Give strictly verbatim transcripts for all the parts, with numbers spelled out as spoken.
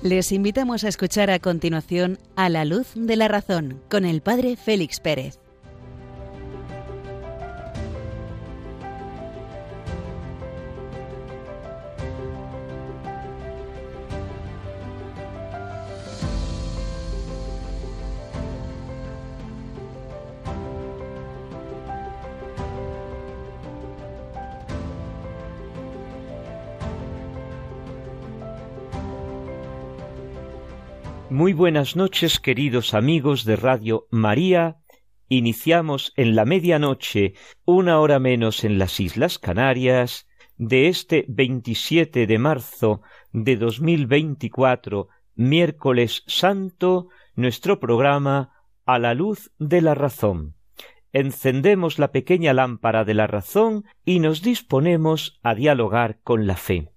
Les invitamos a escuchar a continuación A la luz de la razón con el padre Félix Pérez. Muy buenas noches, queridos amigos de Radio María. Iniciamos en la medianoche, una hora menos en las Islas Canarias, de este veintisiete de marzo de dos mil veinticuatro, miércoles santo, nuestro programa A la luz de la razón. Encendemos la pequeña lámpara de la razón y nos disponemos a dialogar con la fe.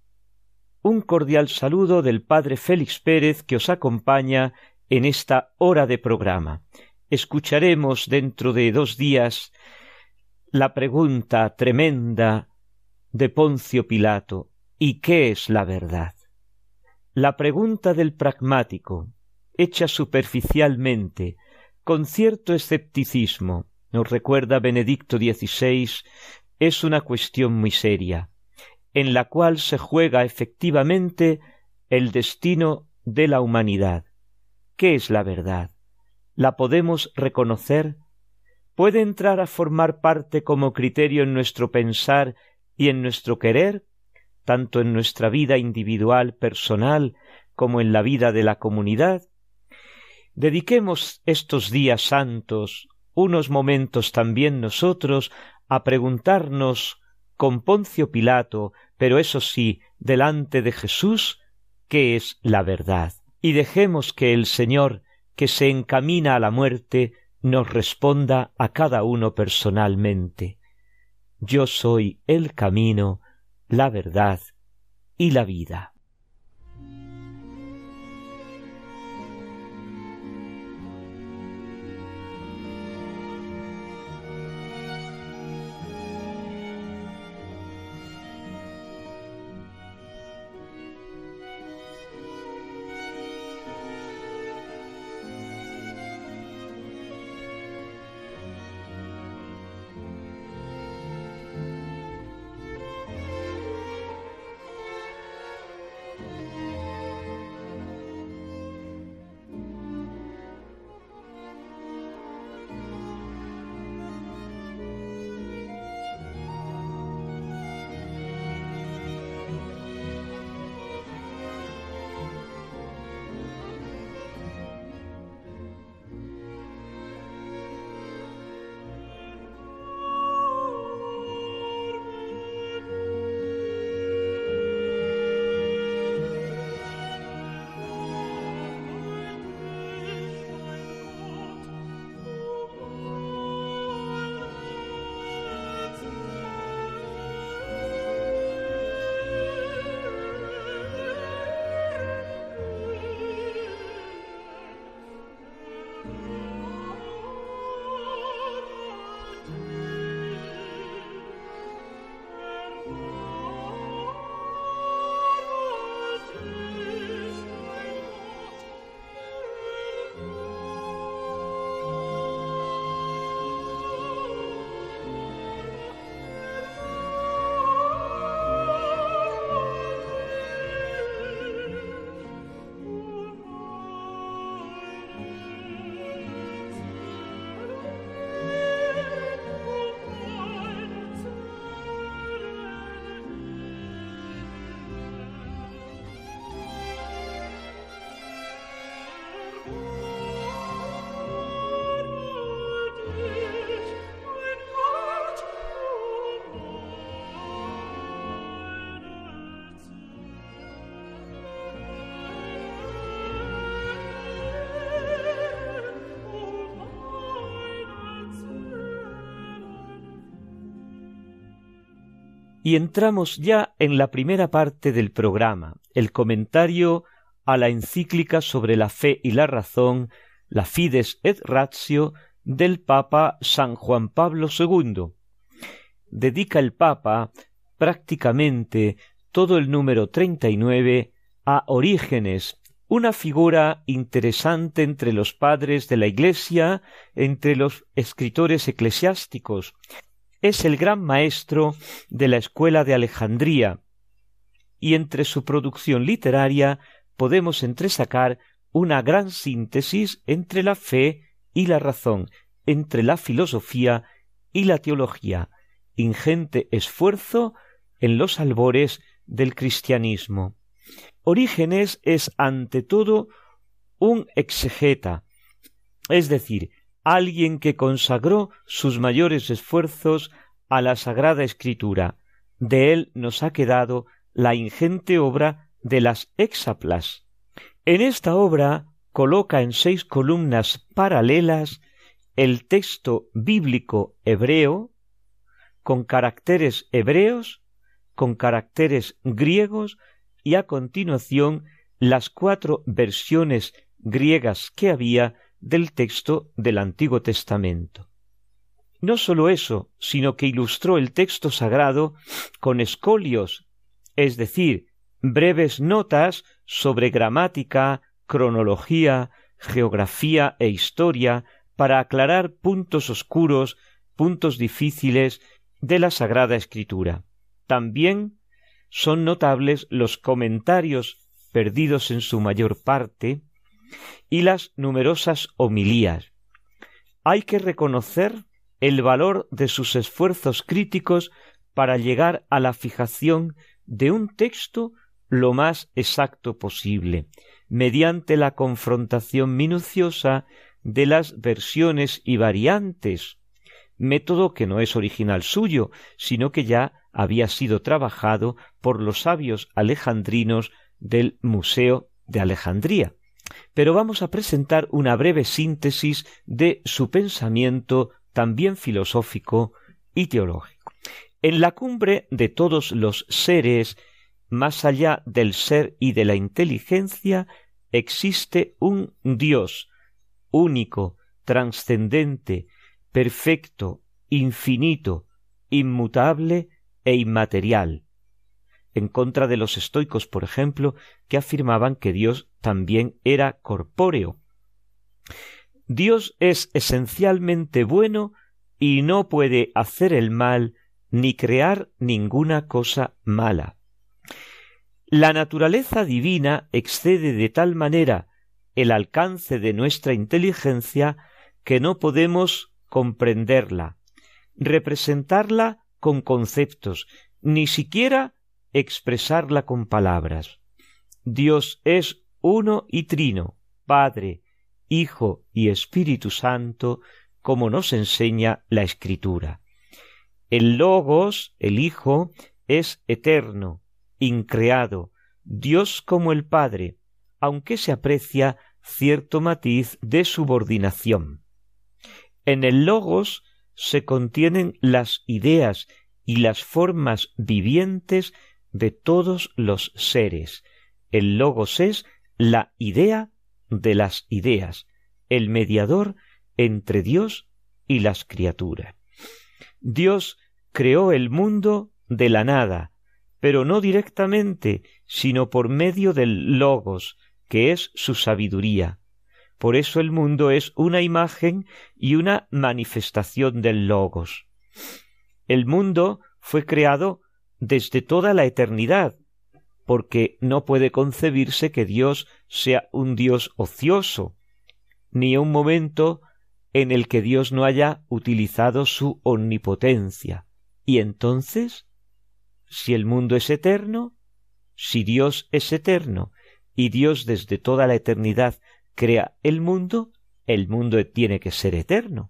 Un cordial saludo del padre Félix Pérez que os acompaña en esta hora de programa. Escucharemos dentro de dos días la pregunta tremenda de Poncio Pilato: ¿y qué es la verdad? La pregunta del pragmático, hecha superficialmente, con cierto escepticismo, nos recuerda Benedicto dieciséis, es una cuestión muy seria, en la cual se juega efectivamente el destino de la humanidad. ¿Qué es la verdad? ¿La podemos reconocer? ¿Puede entrar a formar parte como criterio en nuestro pensar y en nuestro querer, tanto en nuestra vida individual, personal, como en la vida de la comunidad? Dediquemos estos días santos unos momentos también nosotros a preguntarnos con Poncio Pilato, pero eso sí, delante de Jesús, ¿qué es la verdad? Y dejemos que el Señor, que se encamina a la muerte, nos responda a cada uno personalmente. Yo soy el camino, la verdad y la vida. Y entramos ya en la primera parte del programa, el comentario a la encíclica sobre la fe y la razón, la Fides et Ratio, del Papa San Juan Pablo segundo. Dedica el Papa prácticamente todo el número treinta y nueve a Orígenes, una figura interesante entre los padres de la Iglesia, entre los escritores eclesiásticos. Es el gran maestro de la escuela de Alejandría, y entre su producción literaria podemos entresacar una gran síntesis entre la fe y la razón, entre la filosofía y la teología, ingente esfuerzo en los albores del cristianismo. Orígenes es ante todo un exegeta, es decir, alguien que consagró sus mayores esfuerzos a la Sagrada Escritura. De él nos ha quedado la ingente obra de las Hexaplas. En esta obra coloca en seis columnas paralelas el texto bíblico hebreo, con caracteres hebreos, con caracteres griegos, y a continuación las cuatro versiones griegas que había del texto del Antiguo Testamento. No sólo eso, sino que ilustró el texto sagrado con escolios, es decir, breves notas sobre gramática, cronología, geografía e historia, para aclarar puntos oscuros, puntos difíciles de la Sagrada Escritura. También son notables los comentarios, perdidos en su mayor parte, y las numerosas homilías. Hay que reconocer el valor de sus esfuerzos críticos para llegar a la fijación de un texto lo más exacto posible, mediante la confrontación minuciosa de las versiones y variantes, método que no es original suyo, sino que ya había sido trabajado por los sabios alejandrinos del Museo de Alejandría. Pero vamos a presentar una breve síntesis de su pensamiento también filosófico y teológico. En la cumbre de todos los seres, más allá del ser y de la inteligencia, existe un Dios único, trascendente, perfecto, infinito, inmutable e inmaterial, en contra de los estoicos, por ejemplo, que afirmaban que Dios también era corpóreo. Dios es esencialmente bueno y no puede hacer el mal ni crear ninguna cosa mala. La naturaleza divina excede de tal manera el alcance de nuestra inteligencia que no podemos comprenderla, representarla con conceptos, ni siquiera expresarla con palabras. Dios es uno y trino, Padre, Hijo y Espíritu Santo, como nos enseña la Escritura. El Logos, el Hijo, es eterno, increado, Dios como el Padre, aunque se aprecia cierto matiz de subordinación. En el Logos se contienen las ideas y las formas vivientes de todos los seres. El Logos es la idea de las ideas, el mediador entre Dios y las criaturas. Dios creó el mundo de la nada, pero no directamente, sino por medio del Logos, que es su sabiduría. Por eso el mundo es una imagen y una manifestación del Logos. El mundo fue creado desde toda la eternidad, porque no puede concebirse que Dios sea un Dios ocioso, ni un momento en el que Dios no haya utilizado su omnipotencia. Y entonces, si el mundo es eterno, si Dios es eterno, y Dios desde toda la eternidad crea el mundo, el mundo tiene que ser eterno.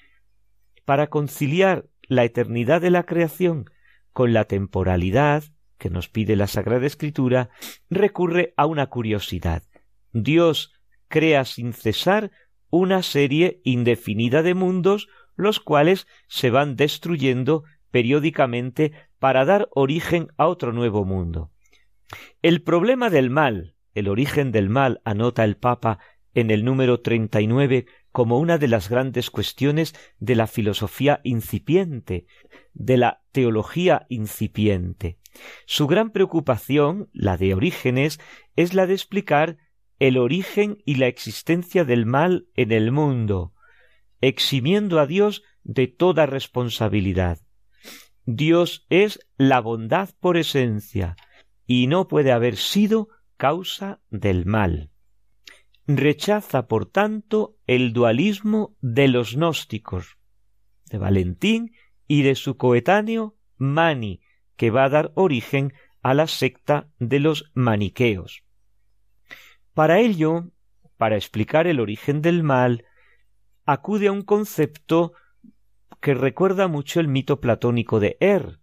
Para conciliar la eternidad de la creación con la temporalidad que nos pide la Sagrada Escritura, recurre a una curiosidad. Dios crea sin cesar una serie indefinida de mundos, los cuales se van destruyendo periódicamente para dar origen a otro nuevo mundo. El problema del mal, el origen del mal, anota el Papa en el número treinta y nueve como una de las grandes cuestiones de la filosofía incipiente, de la teología incipiente. Su gran preocupación, la de Orígenes, es la de explicar el origen y la existencia del mal en el mundo, eximiendo a Dios de toda responsabilidad. Dios es la bondad por esencia y no puede haber sido causa del mal. Rechaza, por tanto, el dualismo de los gnósticos, de Valentín y de su coetáneo Mani, que va a dar origen a la secta de los maniqueos. Para ello, para explicar el origen del mal, acude a un concepto que recuerda mucho el mito platónico de Er.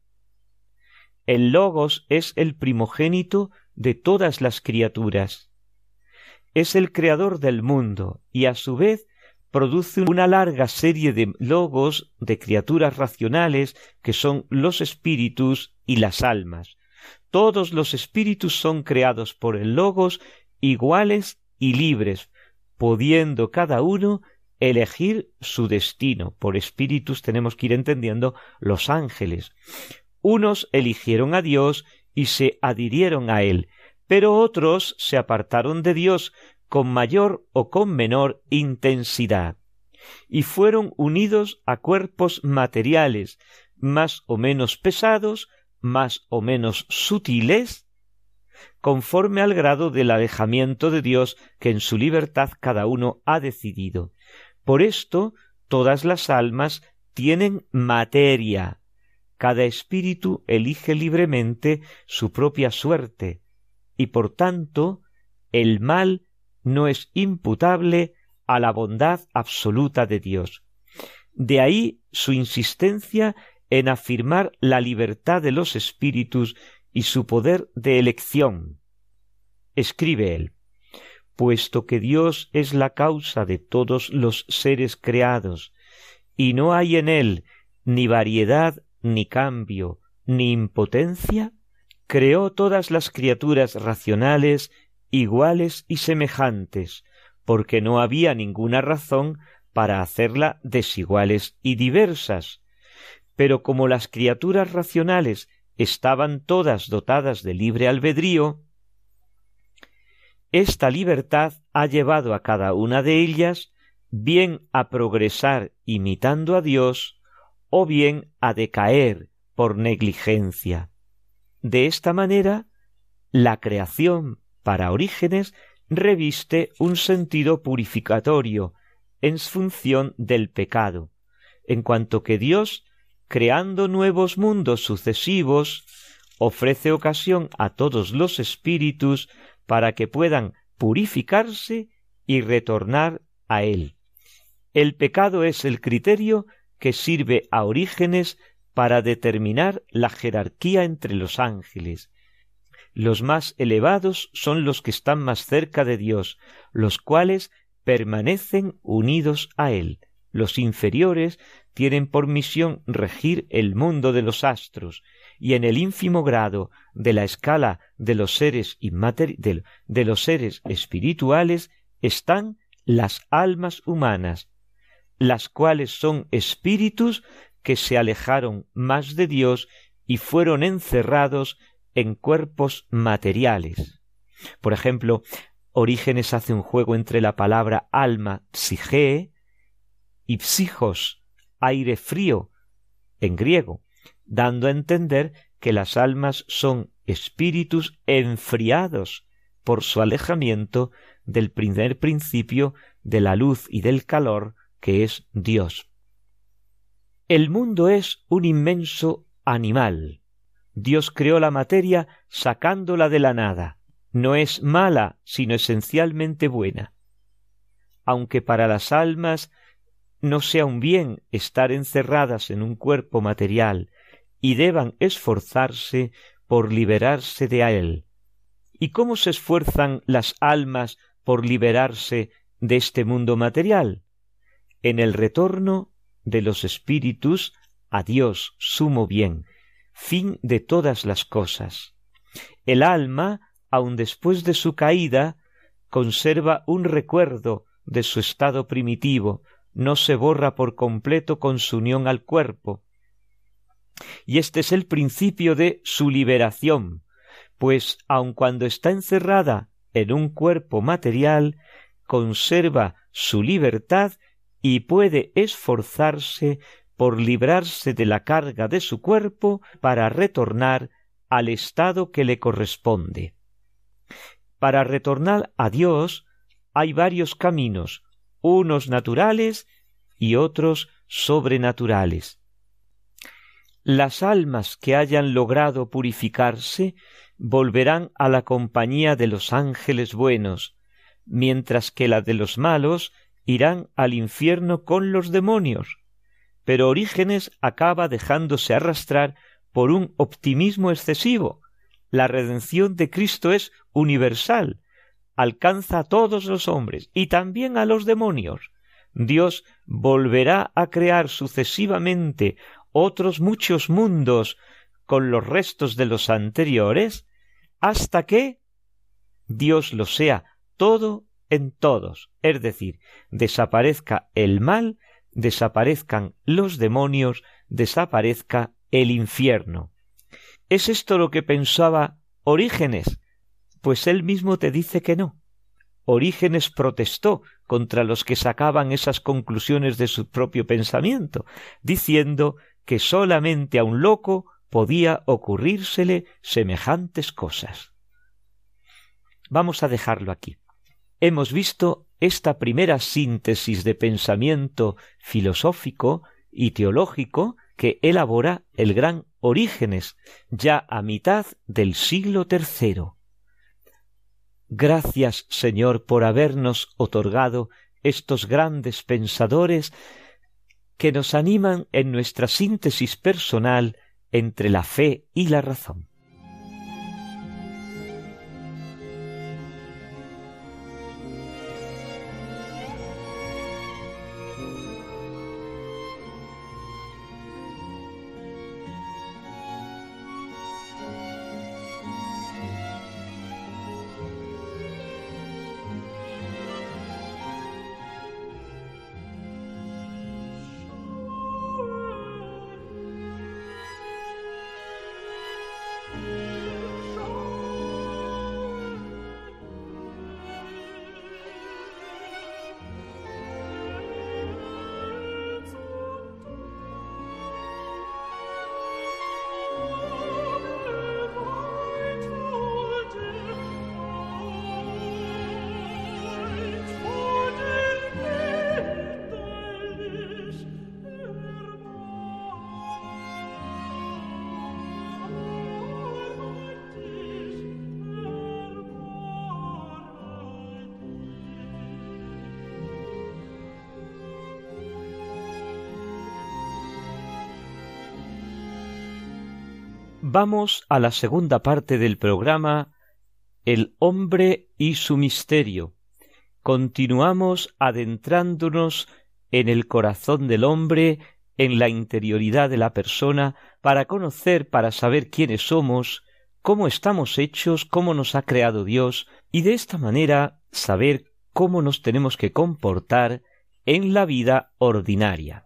El Logos es el primogénito de todas las criaturas. Es el creador del mundo y a su vez produce una larga serie de logos de criaturas racionales que son los espíritus y las almas. Todos los espíritus son creados por el Logos iguales y libres, pudiendo cada uno elegir su destino. Por espíritus tenemos que ir entendiendo los ángeles. Unos eligieron a Dios y se adhirieron a Él, pero otros se apartaron de Dios con mayor o con menor intensidad, y fueron unidos a cuerpos materiales, más o menos pesados, más o menos sutiles, conforme al grado del alejamiento de Dios que en su libertad cada uno ha decidido. Por esto, todas las almas tienen materia. Cada espíritu elige libremente su propia suerte, y por tanto, el mal no es imputable a la bondad absoluta de Dios. De ahí su insistencia en afirmar la libertad de los espíritus y su poder de elección. Escribe él: puesto que Dios es la causa de todos los seres creados, y no hay en él ni variedad, ni cambio, ni impotencia, creó todas las criaturas racionales iguales y semejantes, porque no había ninguna razón para hacerlas desiguales y diversas. Pero como las criaturas racionales estaban todas dotadas de libre albedrío, esta libertad ha llevado a cada una de ellas bien a progresar imitando a Dios o bien a decaer por negligencia. De esta manera, la creación para Orígenes reviste un sentido purificatorio en función del pecado, en cuanto que Dios, creando nuevos mundos sucesivos, ofrece ocasión a todos los espíritus para que puedan purificarse y retornar a Él. El pecado es el criterio que sirve a Orígenes para determinar la jerarquía entre los ángeles. Los más elevados son los que están más cerca de Dios, los cuales permanecen unidos a Él. Los inferiores tienen por misión regir el mundo de los astros, y en el ínfimo grado de la escala de los seres inmater- de, de los seres espirituales están las almas humanas, las cuales son espíritus que se alejaron más de Dios y fueron encerrados en cuerpos materiales. Por ejemplo, Orígenes hace un juego entre la palabra alma, psige, y psijos, aire frío, en griego, dando a entender que las almas son espíritus enfriados por su alejamiento del primer principio de la luz y del calor, que es Dios. El mundo es un inmenso animal. Dios creó la materia sacándola de la nada. No es mala, sino esencialmente buena. Aunque para las almas no sea un bien estar encerradas en un cuerpo material y deban esforzarse por liberarse de él. ¿Y cómo se esfuerzan las almas por liberarse de este mundo material? En el retorno de los espíritus a Dios, sumo bien, fin de todas las cosas. El alma, aun después de su caída, conserva un recuerdo de su estado primitivo, no se borra por completo con su unión al cuerpo. Y este es el principio de su liberación, pues aun cuando está encerrada en un cuerpo material, conserva su libertad y puede esforzarse por librarse de la carga de su cuerpo para retornar al estado que le corresponde. Para retornar a Dios hay varios caminos, unos naturales y otros sobrenaturales. Las almas que hayan logrado purificarse volverán a la compañía de los ángeles buenos, mientras que las de los malos irán al infierno con los demonios. Pero Orígenes acaba dejándose arrastrar por un optimismo excesivo. La redención de Cristo es universal, alcanza a todos los hombres y también a los demonios. Dios volverá a crear sucesivamente otros muchos mundos con los restos de los anteriores, hasta que Dios lo sea todo en todos, es decir, desaparezca el mal, desaparezcan los demonios, desaparezca el infierno. ¿Es esto lo que pensaba Orígenes? Pues él mismo te dice que no. Orígenes protestó contra los que sacaban esas conclusiones de su propio pensamiento, diciendo que solamente a un loco podía ocurrírsele semejantes cosas. Vamos a dejarlo aquí. Hemos visto esta primera síntesis de pensamiento filosófico y teológico que elabora el gran Orígenes, ya a mitad del siglo tercero. Gracias, Señor, por habernos otorgado estos grandes pensadores que nos animan en nuestra síntesis personal entre la fe y la razón. Vamos a la segunda parte del programa, El hombre y su misterio. Continuamos adentrándonos en el corazón del hombre, en la interioridad de la persona, para conocer, para saber quiénes somos, cómo estamos hechos, cómo nos ha creado Dios, y de esta manera saber cómo nos tenemos que comportar en la vida ordinaria.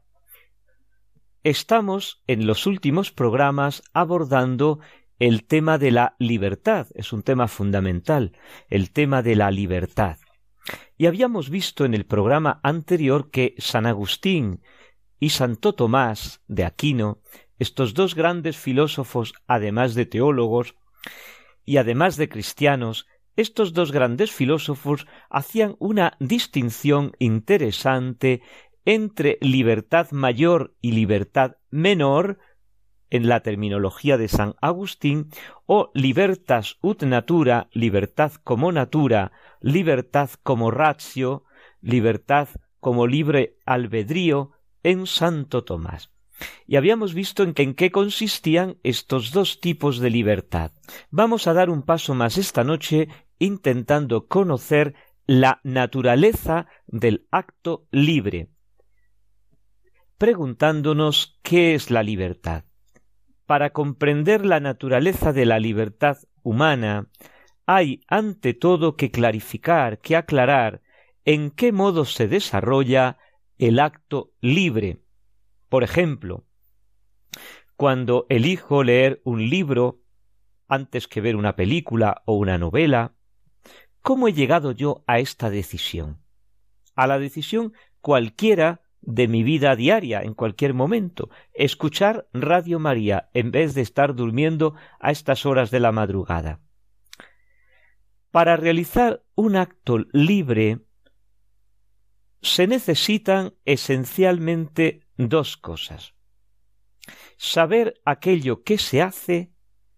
Estamos en los últimos programas abordando el tema de la libertad, es un tema fundamental, el tema de la libertad. Y habíamos visto en el programa anterior que San Agustín y Santo Tomás de Aquino, estos dos grandes filósofos, además de teólogos y además de cristianos, estos dos grandes filósofos hacían una distinción interesante entre libertad mayor y libertad menor, en la terminología de San Agustín, o libertas ut natura, libertad como natura, libertad como ratio, libertad como libre albedrío, en Santo Tomás. Y habíamos visto en, que, en qué consistían estos dos tipos de libertad. Vamos a dar un paso más esta noche intentando conocer la naturaleza del acto libre, preguntándonos qué es la libertad. Para comprender la naturaleza de la libertad humana, hay ante todo que clarificar, que aclarar en qué modo se desarrolla el acto libre. Por ejemplo, cuando elijo leer un libro antes que ver una película o una novela, ¿cómo he llegado yo a esta decisión? A la decisión cualquiera de mi vida diaria, en cualquier momento, escuchar Radio María en vez de estar durmiendo a estas horas de la madrugada. Para realizar un acto libre se necesitan esencialmente dos cosas: saber aquello que se hace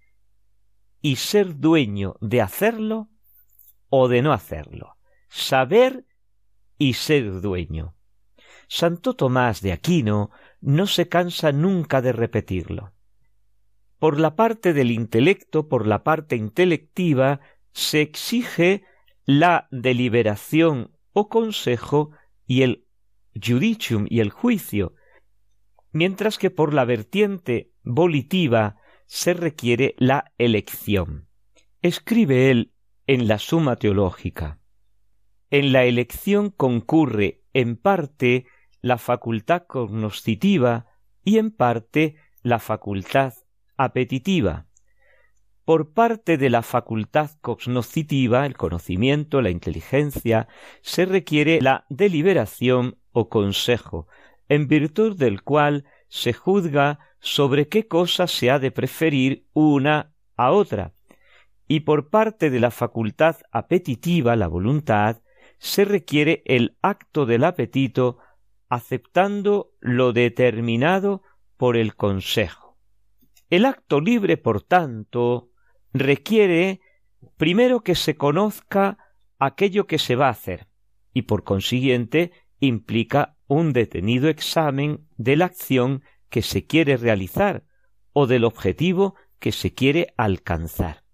y ser dueño de hacerlo o de no hacerlo. Saber y ser dueño. Santo Tomás de Aquino no se cansa nunca de repetirlo. Por la parte del intelecto, por la parte intelectiva, se exige la deliberación o consejo y el judicium y el juicio, mientras que por la vertiente volitiva se requiere la elección. Escribe él en la Suma Teológica: en la elección concurre en parte la facultad cognoscitiva y en parte la facultad apetitiva. Por parte de la facultad cognoscitiva, el conocimiento, la inteligencia, se requiere la deliberación o consejo, en virtud del cual se juzga sobre qué cosa se ha de preferir una a otra, y por parte de la facultad apetitiva, la voluntad, se requiere el acto del apetito aceptando lo determinado por el consejo. El acto libre, por tanto, requiere primero que se conozca aquello que se va a hacer y por consiguiente implica un detenido examen de la acción que se quiere realizar o del objetivo que se quiere alcanzar.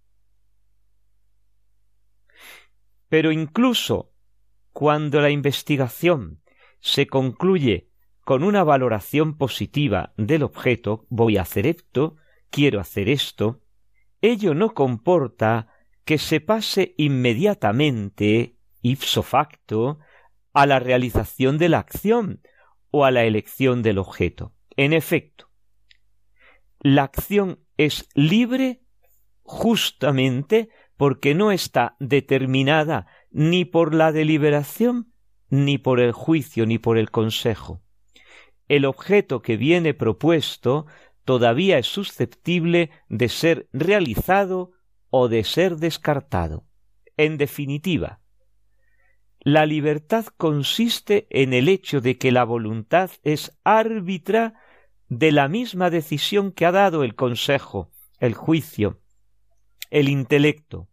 Pero incluso cuando la investigación se concluye con una valoración positiva del objeto, voy a hacer esto, quiero hacer esto, ello no comporta que se pase inmediatamente, ipso facto, a la realización de la acción o a la elección del objeto. En efecto, la acción es libre justamente porque no está determinada ni por la deliberación, ni por el juicio, ni por el consejo. El objeto que viene propuesto todavía es susceptible de ser realizado o de ser descartado. En definitiva, la libertad consiste en el hecho de que la voluntad es árbitra de la misma decisión que ha dado el consejo, el juicio, el intelecto.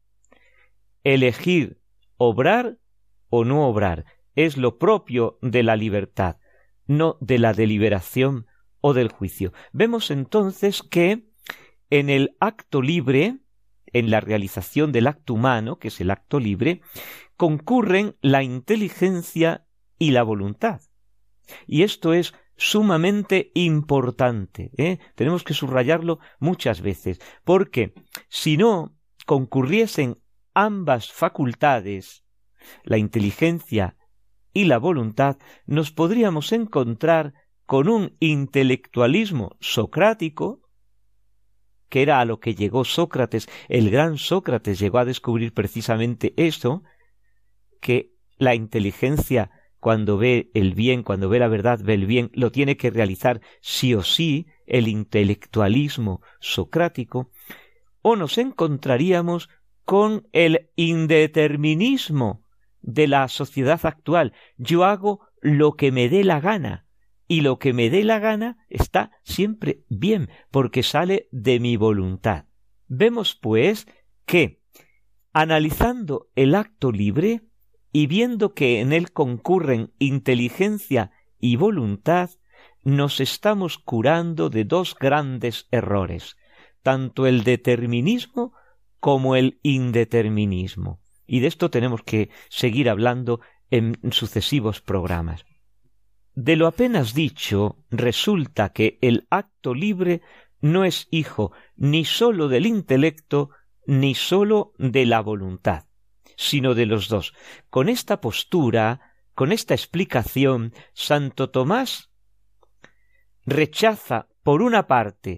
Elegir obrar o no obrar es lo propio de la libertad, no de la deliberación o del juicio. Vemos entonces que en el acto libre, en la realización del acto humano, que es el acto libre, concurren la inteligencia y la voluntad. Y esto es sumamente importante, ¿eh? Tenemos que subrayarlo muchas veces, porque si no concurriesen ambas facultades, la inteligencia y la voluntad, nos podríamos encontrar con un intelectualismo socrático, que era a lo que llegó Sócrates. El gran Sócrates llegó a descubrir precisamente eso, que la inteligencia, cuando ve el bien, cuando ve la verdad, ve el bien, lo tiene que realizar sí o sí, el intelectualismo socrático, o nos encontraríamos con el indeterminismo de la sociedad actual. Yo hago lo que me dé la gana, y lo que me dé la gana está siempre bien, porque sale de mi voluntad. Vemos, pues, que, analizando el acto libre, y viendo que en él concurren inteligencia y voluntad, nos estamos curando de dos grandes errores, tanto el determinismo como el indeterminismo. Y de esto tenemos que seguir hablando en sucesivos programas. De lo apenas dicho, resulta que el acto libre no es hijo ni sólo del intelecto, ni sólo de la voluntad, sino de los dos. Con esta postura, con esta explicación, Santo Tomás rechaza, por una parte,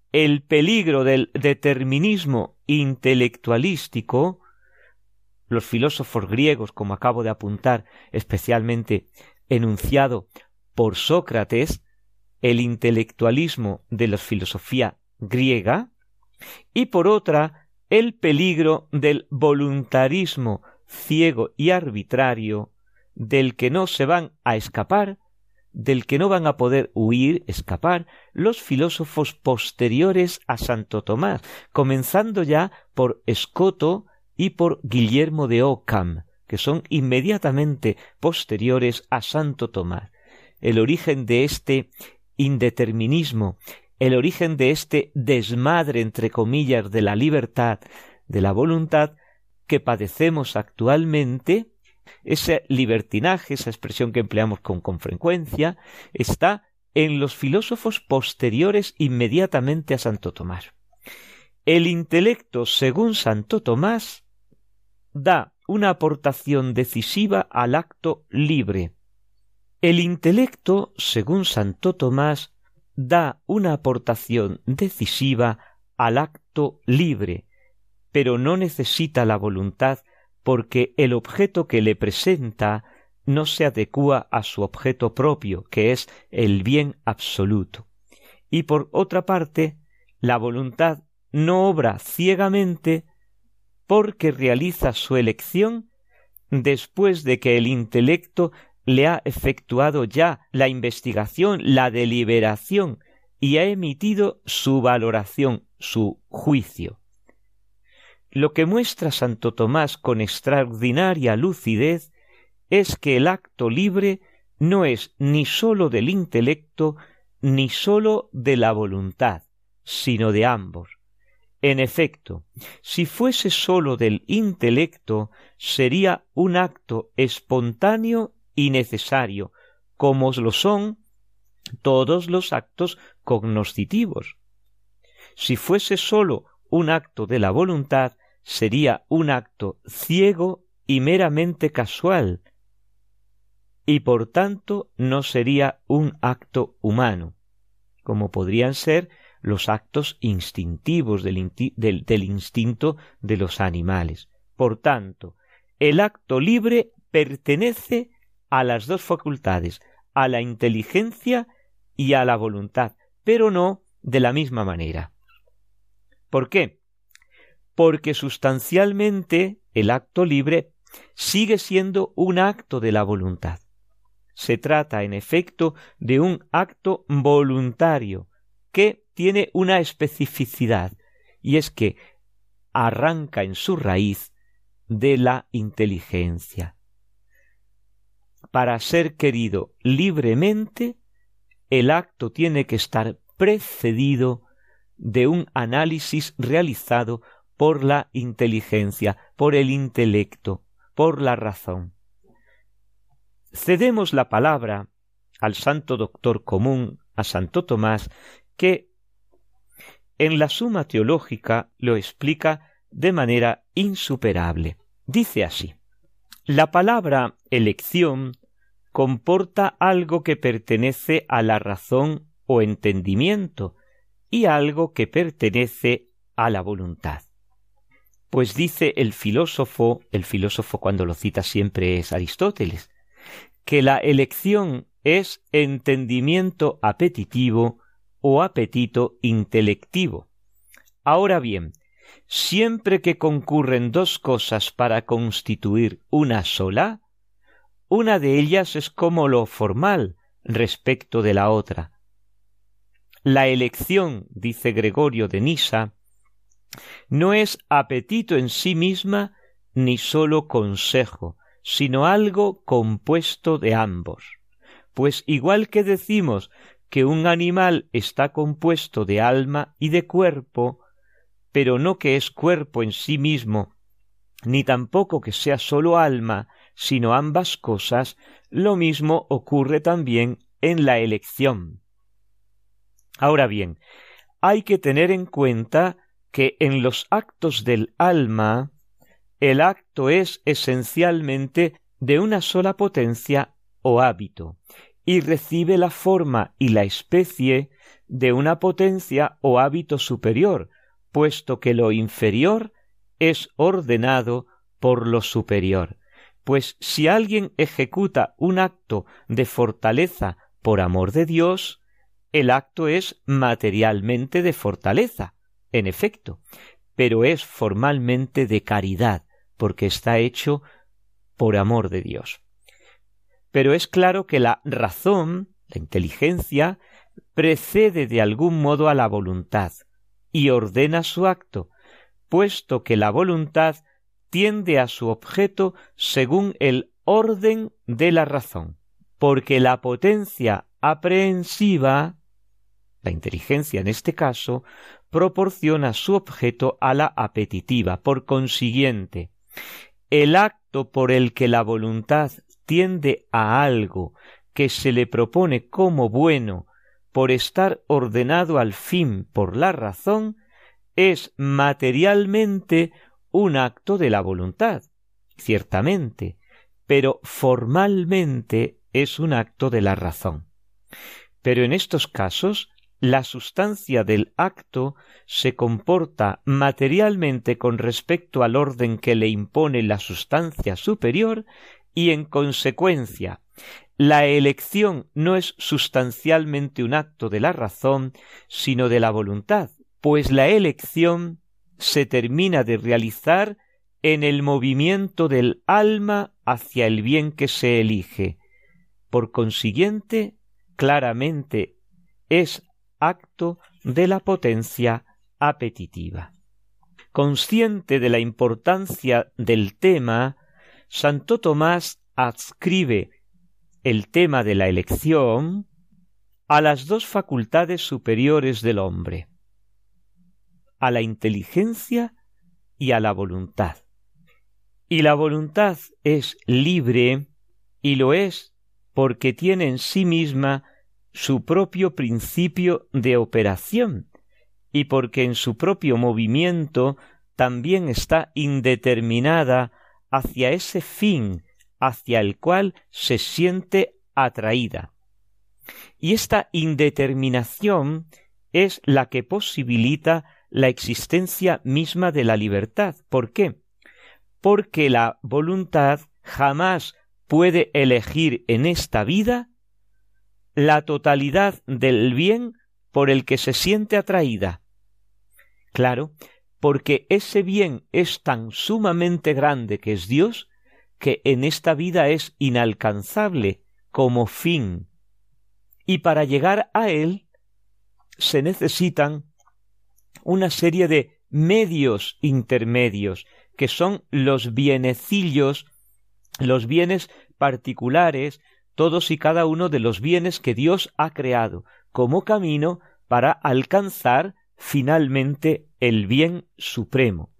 el peligro del determinismo intelectualístico, los filósofos griegos, como acabo de apuntar, especialmente enunciado por Sócrates, el intelectualismo de la filosofía griega, y por otra, el peligro del voluntarismo ciego y arbitrario, del que no se van a escapar, del que no van a poder huir, escapar, los filósofos posteriores a Santo Tomás, comenzando ya por Escoto y por Guillermo de Ockham, que son inmediatamente posteriores a Santo Tomás. El origen de este indeterminismo, el origen de este desmadre, entre comillas, de la libertad, de la voluntad, que padecemos actualmente, ese libertinaje, esa expresión que empleamos con, con frecuencia, está en los filósofos posteriores inmediatamente a Santo Tomás. El intelecto, según Santo Tomás, da una aportación decisiva al acto libre. El intelecto, según Santo Tomás, da una aportación decisiva al acto libre, pero no necesita la voluntad porque el objeto que le presenta no se adecúa a su objeto propio, que es el bien absoluto. Y por otra parte, la voluntad no obra ciegamente porque realiza su elección después de que el intelecto le ha efectuado ya la investigación, la deliberación, y ha emitido su valoración, su juicio. Lo que muestra Santo Tomás con extraordinaria lucidez es que el acto libre no es ni sólo del intelecto ni sólo de la voluntad, sino de ambos. En efecto, si fuese sólo del intelecto, sería un acto espontáneo y necesario, como lo son todos los actos cognoscitivos. Si fuese sólo un acto de la voluntad, sería un acto ciego y meramente casual, y por tanto no sería un acto humano, como podrían ser los actos instintivos del, inti- del, del instinto de los animales. Por tanto, el acto libre pertenece a las dos facultades, a la inteligencia y a la voluntad, pero no de la misma manera. ¿Por qué? Porque sustancialmente el acto libre sigue siendo un acto de la voluntad. Se trata, en efecto, de un acto voluntario que tiene una especificidad, y es que arranca en su raíz de la inteligencia. Para ser querido libremente, el acto tiene que estar precedido de un análisis realizado por la inteligencia, por el intelecto, por la razón. Cedemos la palabra al santo doctor común, a Santo Tomás, que en la Suma Teológica lo explica de manera insuperable. Dice así: la palabra elección comporta algo que pertenece a la razón o entendimiento y algo que pertenece a la voluntad. Pues dice el filósofo, el filósofo cuando lo cita siempre es Aristóteles, que la elección es entendimiento apetitivo o apetito intelectivo. Ahora bien, siempre que concurren dos cosas para constituir una sola, una de ellas es como lo formal respecto de la otra. La elección, dice Gregorio de Nisa, no es apetito en sí misma ni sólo consejo, sino algo compuesto de ambos. Pues igual que decimos que un animal está compuesto de alma y de cuerpo, pero no que es cuerpo en sí mismo, ni tampoco que sea sólo alma, sino ambas cosas, lo mismo ocurre también en la elección. Ahora bien, hay que tener en cuenta que en los actos del alma, el acto es esencialmente de una sola potencia o hábito, y recibe la forma y la especie de una potencia o hábito superior, puesto que lo inferior es ordenado por lo superior. Pues si alguien ejecuta un acto de fortaleza por amor de Dios, el acto es materialmente de fortaleza, en efecto, pero es formalmente de caridad, porque está hecho por amor de Dios. Pero es claro que la razón, la inteligencia, precede de algún modo a la voluntad y ordena su acto, puesto que la voluntad tiende a su objeto según el orden de la razón, porque la potencia aprehensiva, la inteligencia en este caso, proporciona su objeto a la apetitiva. Por consiguiente, el acto por el que la voluntad tiende a algo que se le propone como bueno por estar ordenado al fin por la razón, es materialmente un acto de la voluntad, ciertamente, pero formalmente es un acto de la razón. Pero en estos casos, la sustancia del acto se comporta materialmente con respecto al orden que le impone la sustancia superior y, en consecuencia, la elección no es sustancialmente un acto de la razón, sino de la voluntad, pues la elección se termina de realizar en el movimiento del alma hacia el bien que se elige. Por consiguiente, claramente es acto de la potencia apetitiva. Consciente de la importancia del tema, Santo Tomás adscribe el tema de la elección a las dos facultades superiores del hombre, a la inteligencia y a la voluntad. Y la voluntad es libre, y lo es porque tiene en sí misma su propio principio de operación, y porque en su propio movimiento también está indeterminada hacia ese fin hacia el cual se siente atraída. Y esta indeterminación es la que posibilita la existencia misma de la libertad. ¿Por qué? Porque la voluntad jamás puede elegir en esta vida la totalidad del bien por el que se siente atraída. Claro, porque ese bien es tan sumamente grande que es Dios, que en esta vida es inalcanzable como fin, y para llegar a él se necesitan una serie de medios intermedios, que son los bienecillos, los bienes particulares, todos y cada uno de los bienes que Dios ha creado como camino para alcanzar finalmente el bien supremo.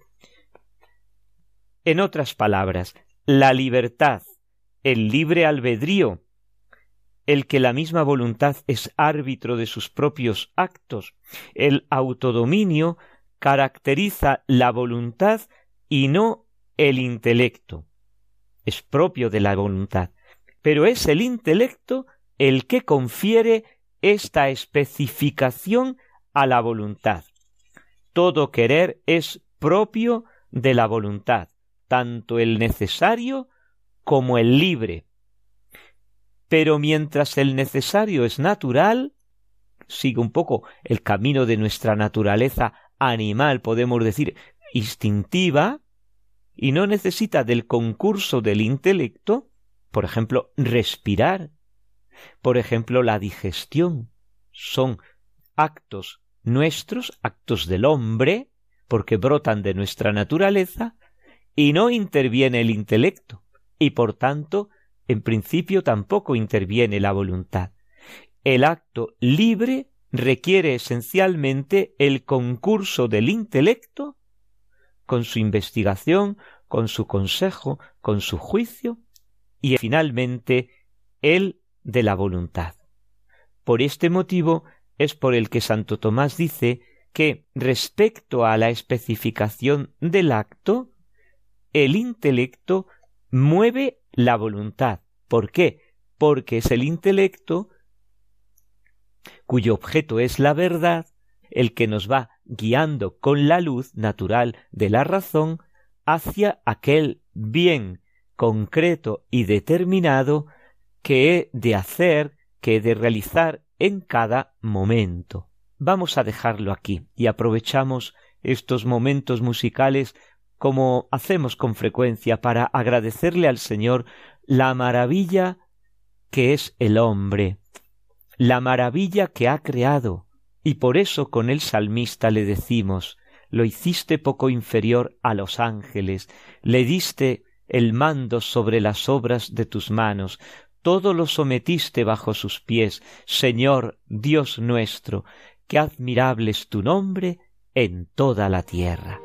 En otras palabras, la libertad, el libre albedrío, el que la misma voluntad es árbitro de sus propios actos, el autodominio caracteriza la voluntad y no el intelecto. Es propio de la voluntad, pero es el intelecto el que confiere esta especificación a la voluntad. Todo querer es propio de la voluntad, tanto el necesario como el libre. Pero mientras el necesario es natural, sigue un poco el camino de nuestra naturaleza animal, podemos decir, instintiva, y no necesita del concurso del intelecto, por ejemplo, respirar, por ejemplo, la digestión, son actos nuestros, actos del hombre, porque brotan de nuestra naturaleza, y no interviene el intelecto, y por tanto, en principio tampoco interviene la voluntad. El acto libre requiere esencialmente el concurso del intelecto, con su investigación, con su consejo, con su juicio, y finalmente el de la voluntad. Por este motivo es por el que Santo Tomás dice que respecto a la especificación del acto, el intelecto mueve la voluntad. ¿Por qué? porque es el intelecto, cuyo objeto es la verdad, el que nos va guiando con la luz natural de la razón hacia aquel bien concreto y determinado que he de hacer, que he de realizar en cada momento. Vamos a dejarlo aquí y aprovechamos estos momentos musicales como hacemos con frecuencia para agradecerle al Señor la maravilla que es el hombre, la maravilla que ha creado, y por eso con el salmista le decimos: lo hiciste poco inferior a los ángeles, le diste el mando sobre las obras de tus manos, todo lo sometiste bajo sus pies, Señor Dios nuestro, qué admirable es tu nombre en toda la tierra.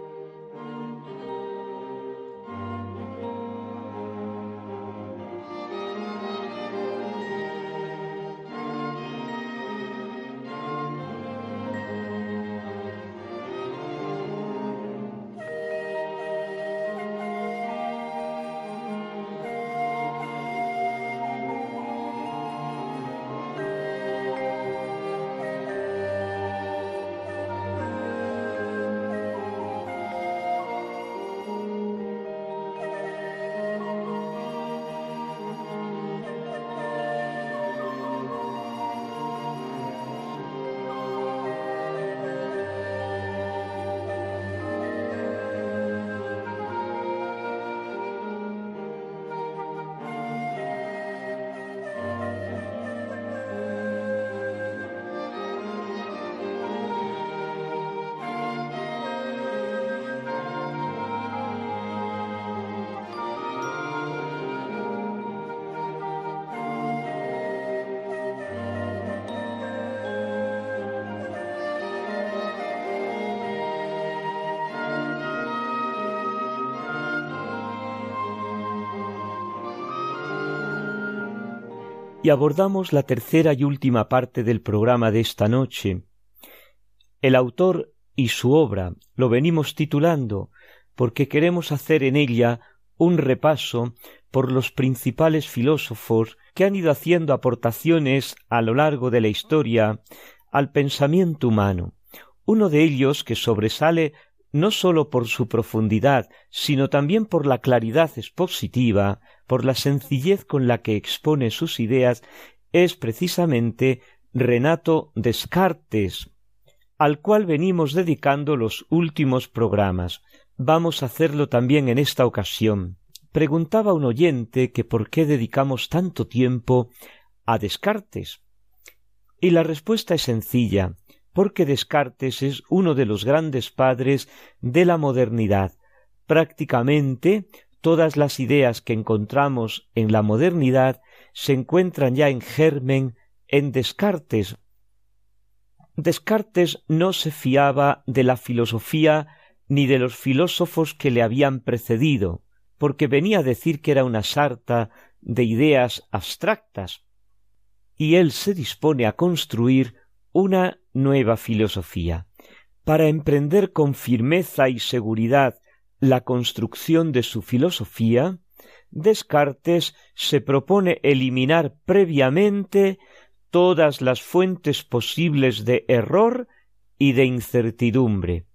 Y abordamos la tercera y última parte del programa de esta noche. El autor y su obra lo venimos titulando porque queremos hacer en ella un repaso por los principales filósofos que han ido haciendo aportaciones a lo largo de la historia al pensamiento humano. Uno de ellos, que sobresale no sólo por su profundidad, sino también por la claridad expositiva, por la sencillez con la que expone sus ideas, es precisamente Renato Descartes, al cual venimos dedicando los últimos programas. Vamos a hacerlo también en esta ocasión. Preguntaba un oyente que por qué dedicamos tanto tiempo a Descartes. Y la respuesta es sencilla, porque Descartes es uno de los grandes padres de la modernidad. Prácticamente todas las ideas que encontramos en la modernidad se encuentran ya en germen en Descartes. Descartes no se fiaba de la filosofía ni de los filósofos que le habían precedido, porque venía a decir que era una sarta de ideas abstractas, y él se dispone a construir una nueva filosofía. Para emprender con firmeza y seguridad la construcción de su filosofía, Descartes se propone eliminar previamente todas las fuentes posibles de error y de incertidumbre.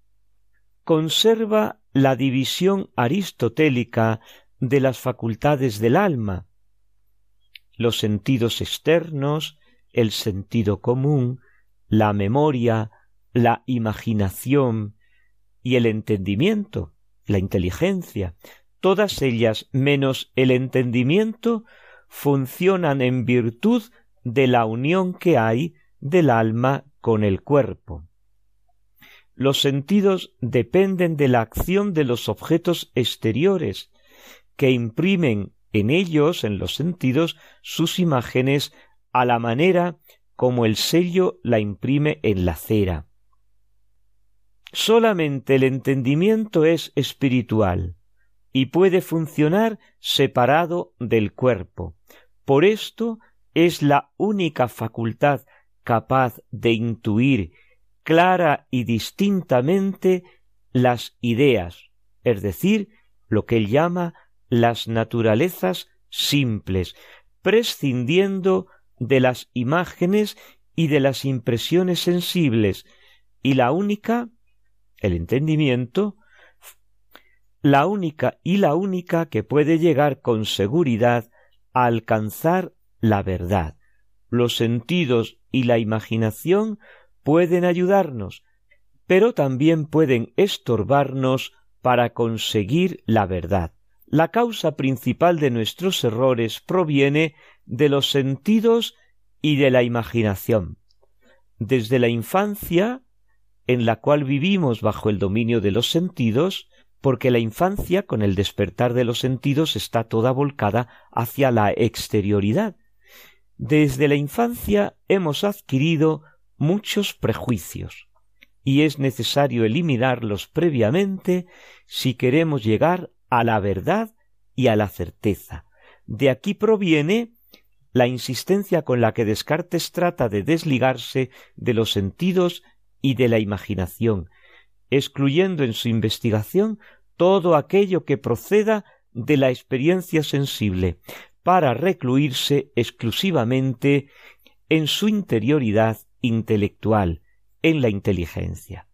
Conserva la división aristotélica de las facultades del alma, los sentidos externos, el sentido común, la memoria, la imaginación y el entendimiento, la inteligencia. Todas ellas, menos el entendimiento, funcionan en virtud de la unión que hay del alma con el cuerpo. Los sentidos dependen de la acción de los objetos exteriores, que imprimen en ellos, en los sentidos, sus imágenes a la manera como el sello la imprime en la cera. Solamente el entendimiento es espiritual y puede funcionar separado del cuerpo. Por esto es la única facultad capaz de intuir clara y distintamente las ideas, es decir, lo que él llama las naturalezas simples, prescindiendo de las imágenes y de las impresiones sensibles, y la única, el entendimiento, la única y la única que puede llegar con seguridad a alcanzar la verdad. Los sentidos y la imaginación pueden ayudarnos, pero también pueden estorbarnos para conseguir la verdad. La causa principal de nuestros errores proviene de los sentidos y de la imaginación. Desde la infancia, en la cual vivimos bajo el dominio de los sentidos, porque la infancia, con el despertar de los sentidos, está toda volcada hacia la exterioridad. Desde la infancia hemos adquirido muchos prejuicios, y es necesario eliminarlos previamente si queremos llegar a la verdad y a la certeza. De aquí proviene la insistencia con la que Descartes trata de desligarse de los sentidos y de la imaginación, excluyendo en su investigación todo aquello que proceda de la experiencia sensible, para recluirse exclusivamente en su interioridad intelectual, en la inteligencia.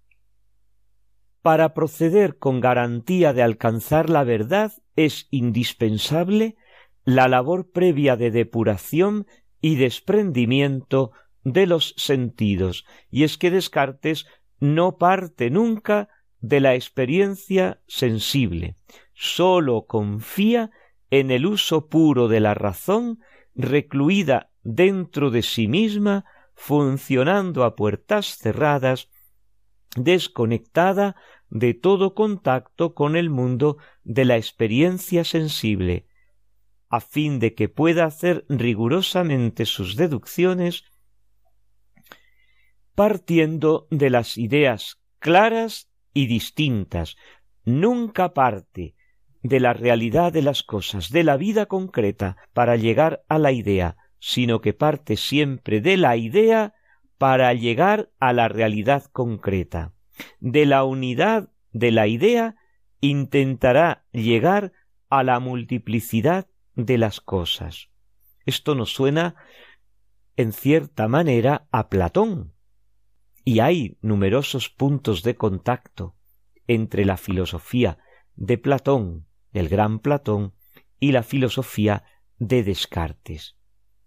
Para proceder con garantía de alcanzar la verdad es indispensable la labor previa de depuración y desprendimiento de los sentidos, y es que Descartes no parte nunca de la experiencia sensible, sólo confía en el uso puro de la razón, recluida dentro de sí misma, funcionando a puertas cerradas, desconectada de todo contacto con el mundo de la experiencia sensible, a fin de que pueda hacer rigurosamente sus deducciones partiendo de las ideas claras y distintas. Nunca parte de la realidad de las cosas, de la vida concreta, para llegar a la idea, sino que parte siempre de la idea para llegar a la realidad concreta. De la unidad de la idea intentará llegar a la multiplicidad de las cosas. Esto nos suena, en cierta manera, a Platón, y hay numerosos puntos de contacto entre la filosofía de Platón, el gran Platón, y la filosofía de Descartes.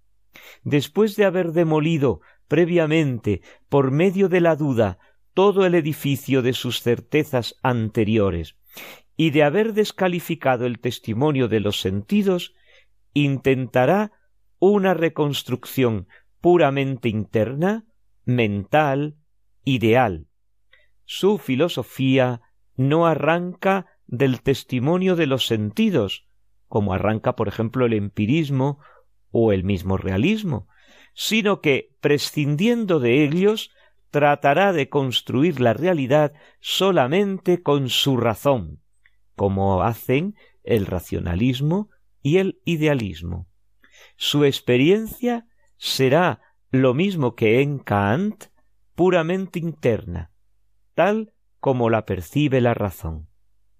Después de haber demolido previamente, por medio de la duda, todo el edificio de sus certezas anteriores, y de haber descalificado el testimonio de los sentidos, intentará una reconstrucción puramente interna, mental, ideal. Su filosofía no arranca del testimonio de los sentidos, como arranca, por ejemplo, el empirismo o el mismo realismo, sino que, prescindiendo de ellos, tratará de construir la realidad solamente con su razón, como hacen el racionalismo y el idealismo. Su experiencia será lo mismo que en Kant, puramente interna, tal como la percibe la razón.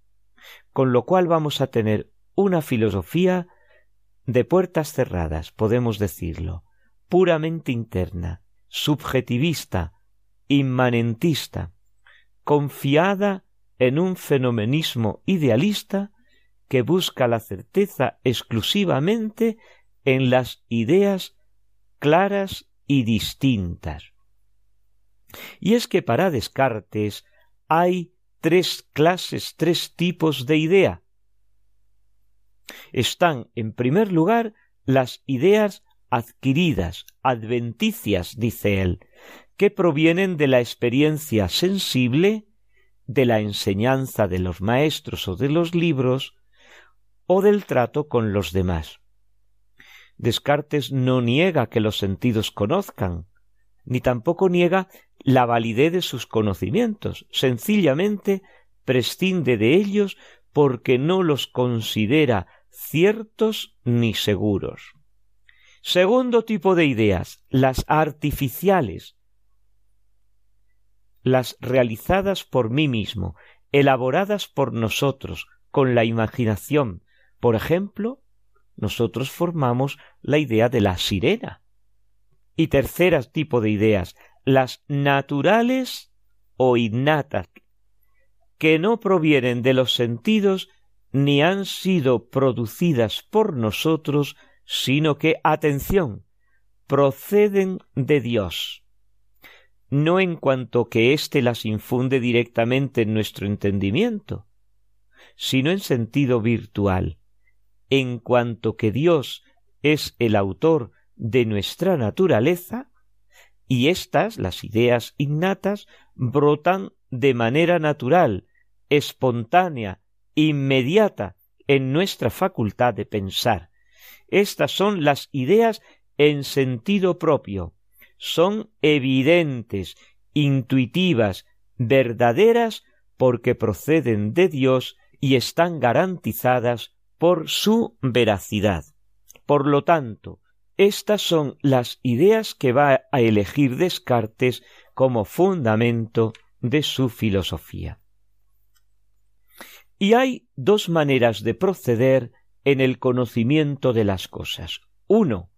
Con lo cual vamos a tener una filosofía de puertas cerradas, podemos decirlo, puramente interna, subjetivista, inmanentista, confiada en un fenomenismo idealista que busca la certeza exclusivamente en las ideas claras y distintas. Y es que para Descartes hay tres clases, tres tipos de idea. Están, en primer lugar, las ideas adquiridas, adventicias, dice él, que provienen de la experiencia sensible, de la enseñanza de los maestros o de los libros, o del trato con los demás. Descartes no niega que los sentidos conozcan, ni tampoco niega la validez de sus conocimientos, sencillamente prescinde de ellos porque no los considera ciertos ni seguros. Segundo tipo de ideas, las artificiales, las realizadas por mí mismo, elaboradas por nosotros, con la imaginación, por ejemplo, nosotros formamos la idea de la sirena. Y tercer tipo de ideas, las naturales o innatas, que no provienen de los sentidos ni han sido producidas por nosotros, sino que, atención, proceden de Dios, no en cuanto que éste las infunde directamente en nuestro entendimiento, sino en sentido virtual, en cuanto que Dios es el autor de nuestra naturaleza, y éstas, las ideas innatas, brotan de manera natural, espontánea, inmediata en nuestra facultad de pensar. Estas son las ideas en sentido propio, son evidentes, intuitivas, verdaderas, porque proceden de Dios y están garantizadas por su veracidad. Por lo tanto, estas son las ideas que va a elegir Descartes como fundamento de su filosofía. Y hay dos maneras de proceder en el conocimiento de las cosas. Uno,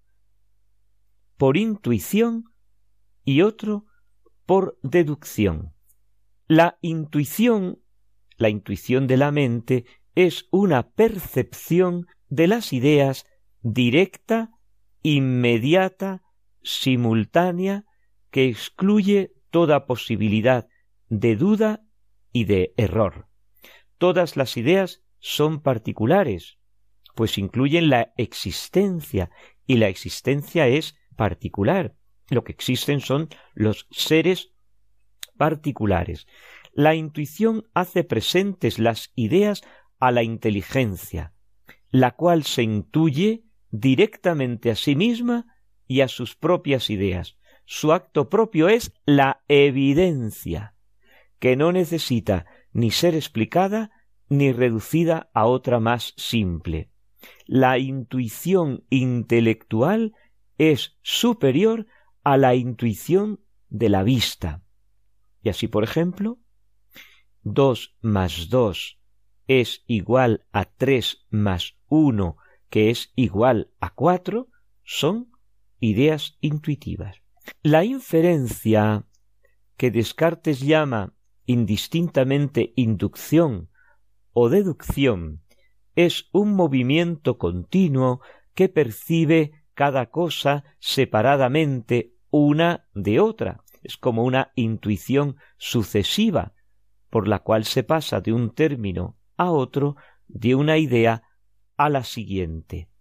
por intuición, y otro, por deducción. La intuición, la intuición de la mente, es una percepción de las ideas directa, inmediata, simultánea, que excluye toda posibilidad de duda y de error. Todas las ideas son particulares, pues incluyen la existencia, y la existencia es particular. Lo que existen son los seres particulares. La intuición hace presentes las ideas a la inteligencia, la cual se intuye directamente a sí misma y a sus propias ideas. Su acto propio es la evidencia, que no necesita ni ser explicada ni reducida a otra más simple. La intuición intelectual es superior a la intuición de la vista. Y así, por ejemplo, dos más dos es igual a tres más uno, que es igual a cuatro, son ideas intuitivas. La inferencia, que Descartes llama indistintamente inducción o deducción, es un movimiento continuo que percibe cada cosa separadamente una de otra. Es como una intuición sucesiva, por la cual se pasa de un término a otro, de una idea a la siguiente.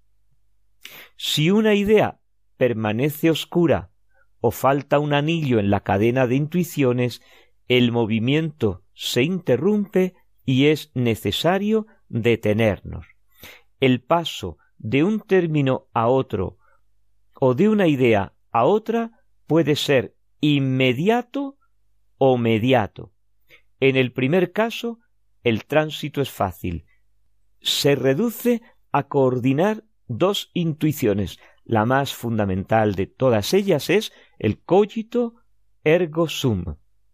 Si una idea permanece oscura o falta un anillo en la cadena de intuiciones, el movimiento se interrumpe y es necesario detenernos. El paso de un término a otro o de una idea a otra puede ser inmediato o mediato. En el primer caso, el tránsito es fácil. Se reduce a coordinar dos intuiciones. La más fundamental de todas ellas es el cogito ergo sum.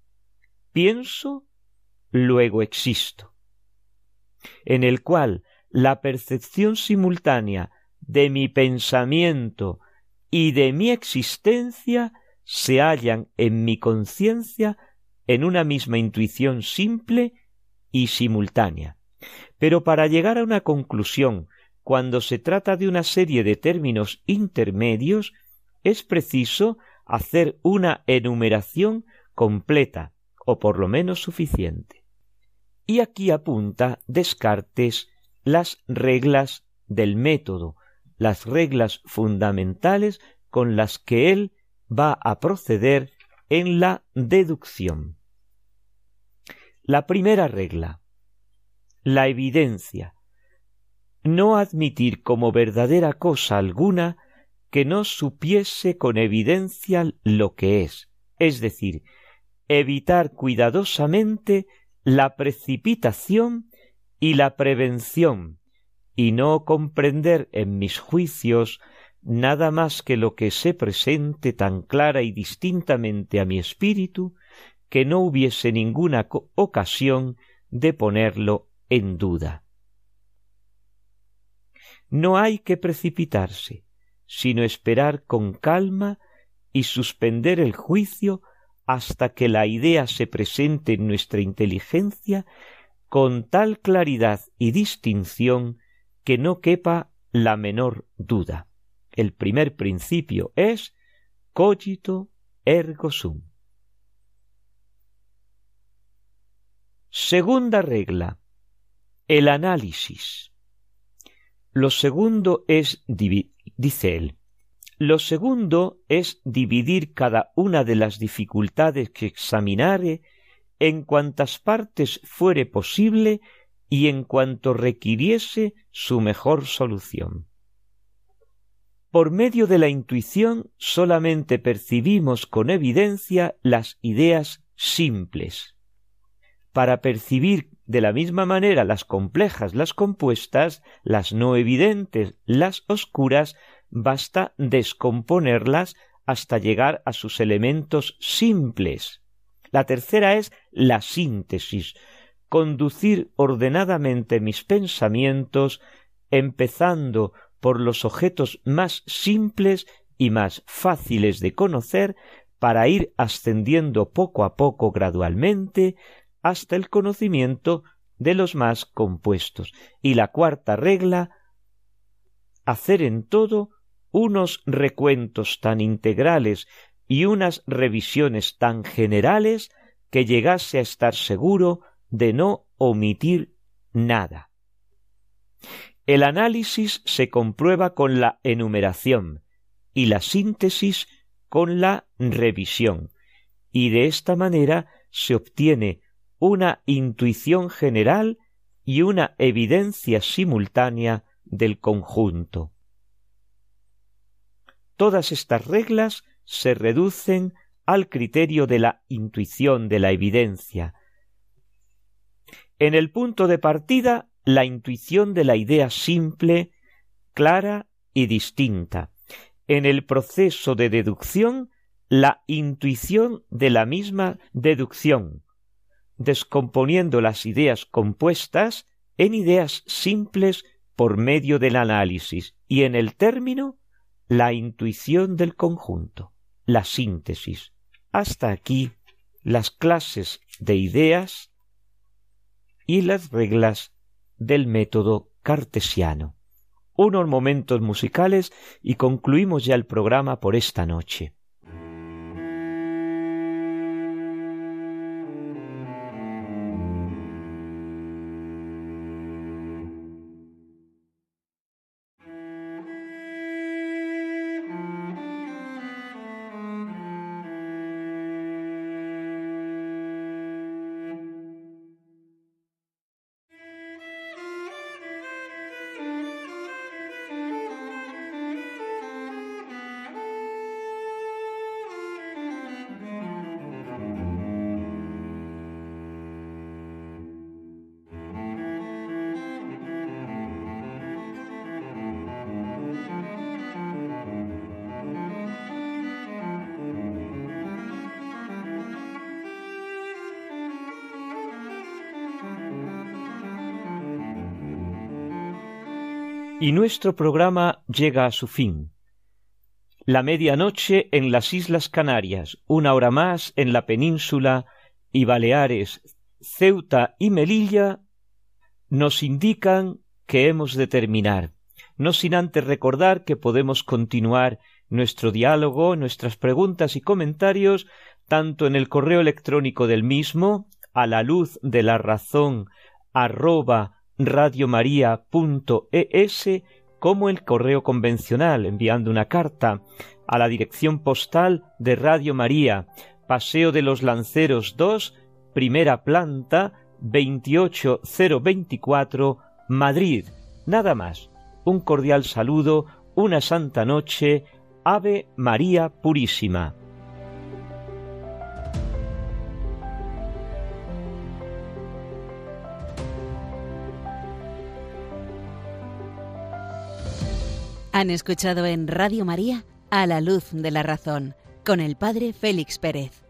Pienso, luego existo, en el cual la percepción simultánea de mi pensamiento y de mi existencia se hallan en mi conciencia en una misma intuición simple y simultánea. Pero para llegar a una conclusión, cuando se trata de una serie de términos intermedios, es preciso hacer una enumeración completa, o por lo menos suficiente. Y aquí apunta Descartes las reglas del método, las reglas fundamentales con las que él va a proceder en la deducción. La primera regla, la evidencia. No admitir como verdadera cosa alguna que no supiese con evidencia lo que es, es decir, evitar cuidadosamente la precipitación y la prevención, y no comprender en mis juicios nada más que lo que se presente tan clara y distintamente a mi espíritu, que no hubiese ninguna ocasión de ponerlo en duda. No hay que precipitarse, sino esperar con calma y suspender el juicio hasta que la idea se presente en nuestra inteligencia con tal claridad y distinción que no quepa la menor duda. El primer principio es cogito ergo sum. Segunda regla: el análisis. Lo segundo es, dice él, lo segundo es dividir cada una de las dificultades que examinare en cuantas partes fuere posible y en cuanto requiriese su mejor solución. Por medio de la intuición solamente percibimos con evidencia las ideas simples. Para percibir de la misma manera las complejas, las compuestas, las no evidentes, las oscuras, basta descomponerlas hasta llegar a sus elementos simples. La tercera es la síntesis, conducir ordenadamente mis pensamientos, empezando por los objetos más simples y más fáciles de conocer, para ir ascendiendo poco a poco gradualmente hasta el conocimiento de los más compuestos. Y la cuarta regla: hacer en todo unos recuentos tan integrales y unas revisiones tan generales que llegase a estar seguro de no omitir nada. El análisis se comprueba con la enumeración y la síntesis con la revisión, y de esta manera se obtiene una intuición general y una evidencia simultánea del conjunto. Todas estas reglas se reducen al criterio de la intuición, de la evidencia. En el punto de partida, la intuición de la idea simple, clara y distinta. En el proceso de deducción, la intuición de la misma deducción, descomponiendo las ideas compuestas en ideas simples por medio del análisis, y en el término, la intuición del conjunto, la síntesis. Hasta aquí las clases de ideas y las reglas del método cartesiano. Unos momentos musicales y concluimos ya el programa por esta noche. Y nuestro programa llega a su fin. La medianoche en las Islas Canarias, una hora más en la península y Baleares, Ceuta y Melilla, nos indican que hemos de terminar, no sin antes recordar que podemos continuar nuestro diálogo, nuestras preguntas y comentarios, tanto en el correo electrónico del mismo, a la luz de la razón, arroba radiomaria punto es, como el correo convencional, enviando una carta a la dirección postal de Radio María, Paseo de los Lanceros dos, primera planta, veintiocho cero veinticuatro, Madrid. Nada más. Un cordial saludo, una santa noche, Ave María Purísima. Han escuchado en Radio María A la Luz de la Razón, con el Padre Félix Pérez.